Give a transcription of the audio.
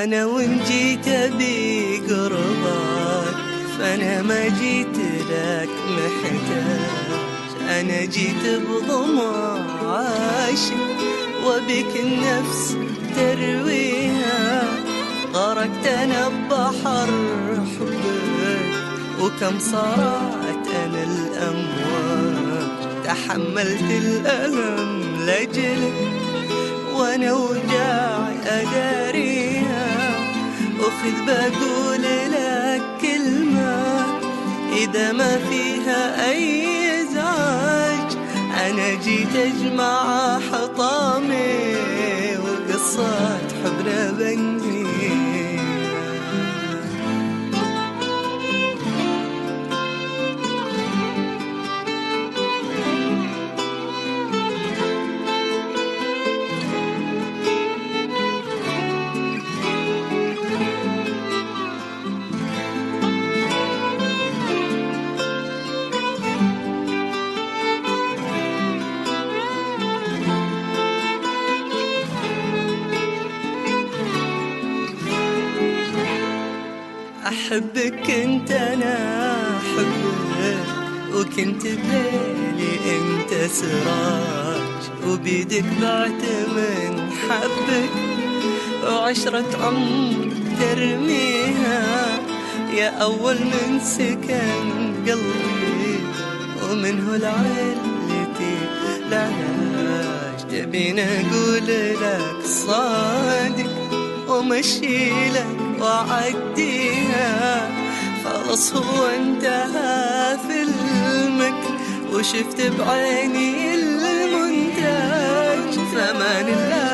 أنا وإن جيت أبي قربك فأنا ما جيت لك محتاج، أنا جيت بضمع عاشق وبك النفس ترويها. غرقت أنا ببحر حبك وكم صارت أنا الأمواج، تحملت الألم لأجلك وأنا وجاعي أداريها. أخذ بقول لك كلمة إذا ما فيها أي إزعاج، أنا جيت أجمع حطامي وقصة حبنا بنهي. أحبك كنت أنا أحبك وكنت بليلي أنت سراج، وبيدك بعت من حبك وعشرة عمر ترميها. يا أول من سكن قلبي ومنه لعلتي العلاج، تبين أقول لك صادق ومشي لك وعديها. خلاص هو انتهى فيلمك وشفت بعيني المنتج، فمان الله.